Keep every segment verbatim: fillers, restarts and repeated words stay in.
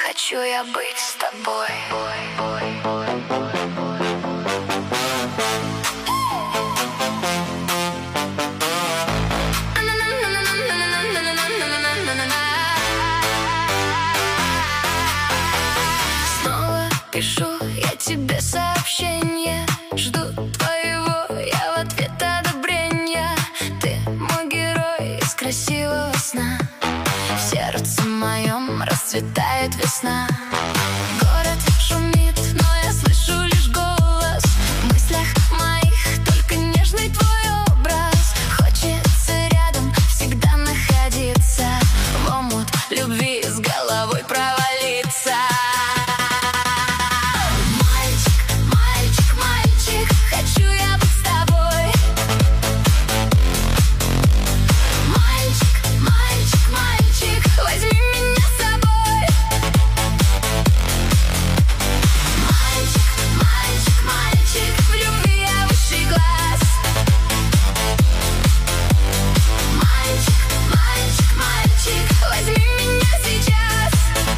хочу я быть с тобой. Снова пишу я тебе сообщение, жду твоего я в ответ одобрения. Ты мой герой из красивого сна, в сердце моем расцветает весна. Город шумит, но я слышу лишь голос, в мыслях моих только нежный твой образ. Хочется рядом всегда находиться, в омут любви с головой провалиться. Мальчик, мальчик, мальчик, хочу я быть с тобой. Мальчик, мальчик, мальчик, возьми меня с собой. Мальчик, мальчик, мальчик, в любви я высший класс. Мальчик, мальчик, мальчик, возьми меня сейчас.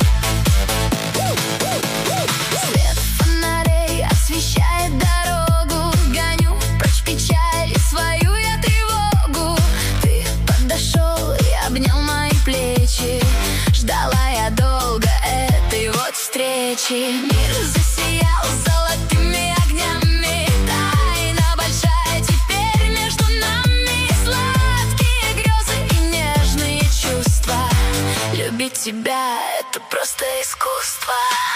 Свет фонарей освещает дорогу, гоню прочь печаль и свою я тревогу. Ты подошел и обнял мои плечи, ждала я долго этой вот встречи. Мир засиял золотыми огнями, тайна большая теперь между нами. Сладкие грезы и нежные чувства, любить тебя — это просто искусство.